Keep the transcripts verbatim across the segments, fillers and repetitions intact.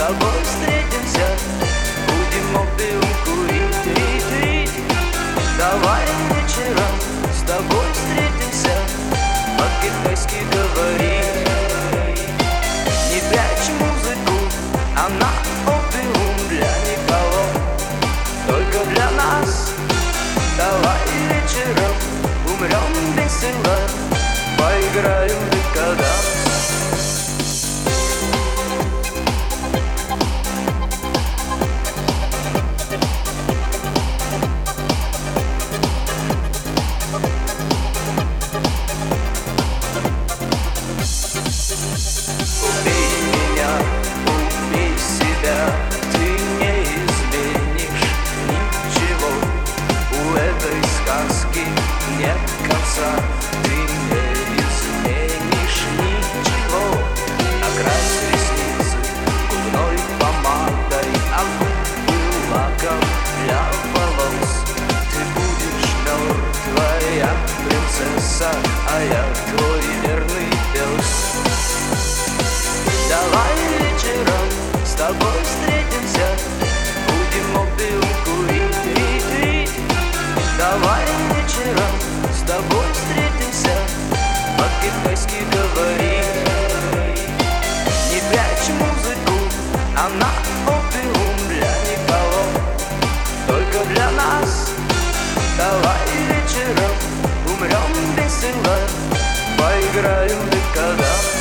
тобой встретимся, будем опиум курить, рить, рить. Давай вечером с тобой встретимся, по-китайски говорить. Не прячь музыку, она опиум для никого, только для нас. Давай вечером умрем весело, поиграем в декаданс. Нет конца, ты не изменишь ничего. Окрась ресницы губной помадой, а губы лаком для волос. Ты будешь мертвая принцесса, а я твой верный пес. Давай вечером с тобой встретимся, будем опиум курить, рить, рить. Давай вечером с тобой встретимся, по-китайски говорить. Не прячь музыку, она опиум для никого, только для нас. Давай вечером умрем весело, поиграем в декаданс.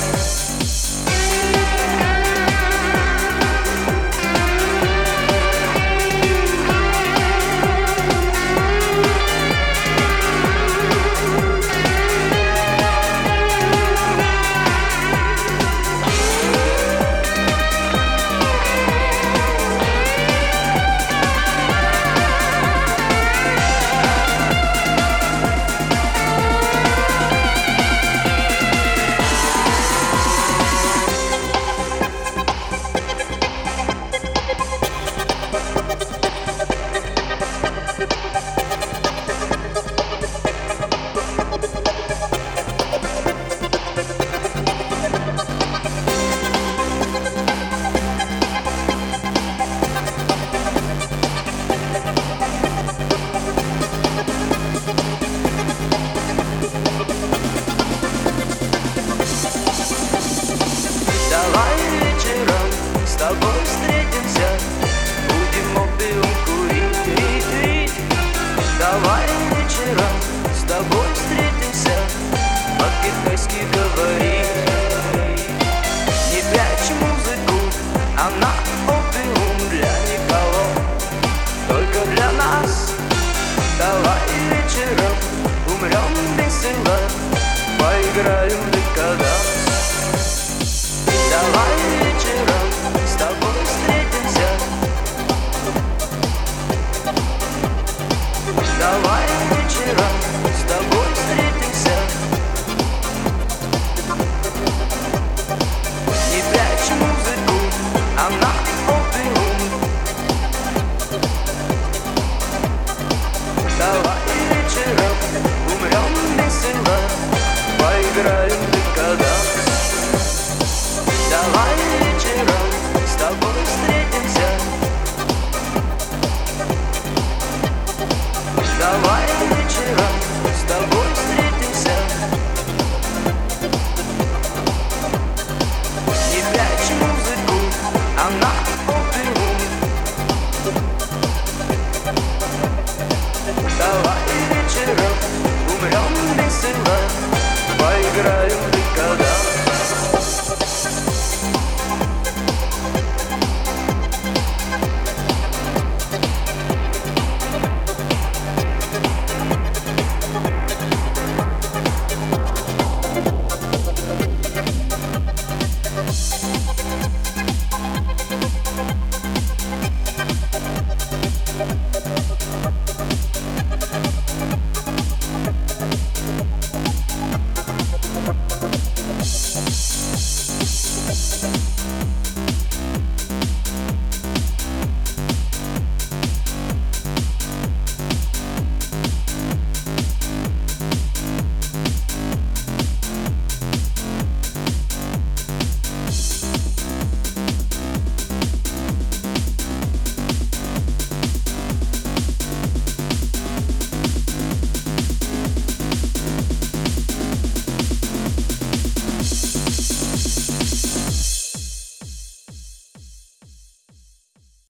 Давай вечером с тобой встретимся, будем опиум курить, рить, рить. Давай вечером с тобой встретимся, по-китайски говорить. Не прячь музыку, она опиум для никого, только для нас. Давай вечером умрем весело, поиграем